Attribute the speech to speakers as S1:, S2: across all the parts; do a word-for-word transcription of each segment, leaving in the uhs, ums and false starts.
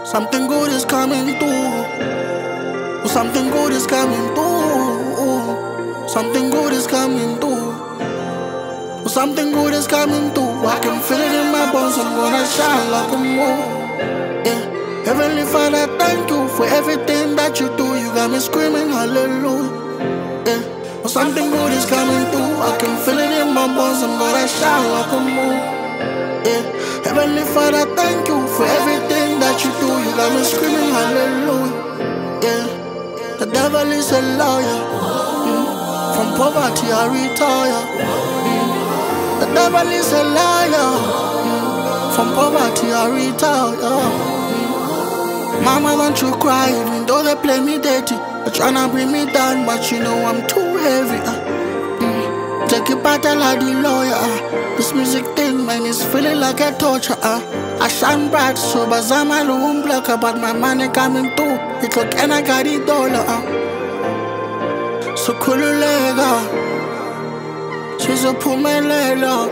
S1: Something good is coming through. Something good is coming through. Something good is coming through. Something good is coming through. I can feel it in my bones. I'm gonna shine like a moon. Yeah. Heavenly Father, thank you for everything that you do. You got me screaming hallelujah. Yeah. Something good is coming through. I can feel it in my bones. I'm gonna shine like a moon. Yeah. Heavenly Father, thank you for everything that you do. You got me screaming hallelujah. Yeah. The devil is a liar. Mm. From poverty I retire. Mm. The devil is a liar. Mm. From poverty I retire. Mm. Mama, don't you cry, even though they play me dirty. They're tryna bring me down, but you know I'm too heavy. Uh. Mm. Take it back like the lawyer. Uh. This music thing, man, is feeling like a torture. Uh. I shine bright, so bazama loom block, but my money coming through. It look and I got it dollar. Uh. So kululega, she's a pumelela.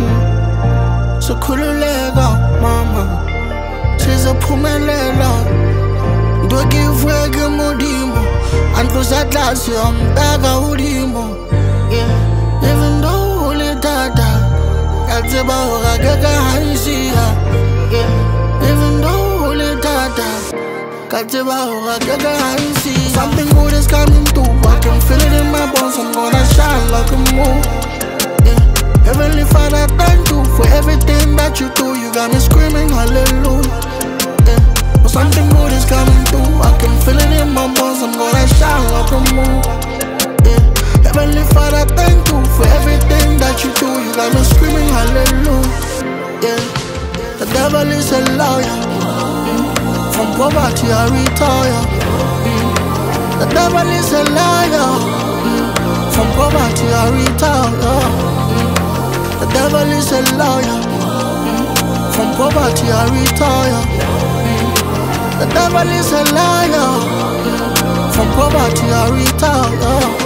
S1: Mm. So kululega, mama, she's a pumelela. Do give wege modimo, and close that glass, young daga udimo. Yeah, even though holy dada, that's about a gaga haisia. Yeah, even though holy dada, that's about a gaga haisia. Something good is coming through. I can feel it in my bones. I'm gonna shine like a moon. Yeah, Heavenly Father, thank you for everything that you do. You got me screaming hallelujah. Yeah, but something good is coming through. I can feel it in my bones. I'm gonna shine like a moon. Yeah, Heavenly Father, thank you for everything that you do. You got me screaming hallelujah. Yeah, the devil is a liar. Mm. From poverty I retire. Mm. The devil is a liar. Mm. From poverty I retire. Mm. The devil is a liar. Mm. From poverty I retire. Mm. The devil is a liar. Mm. From poverty I retire.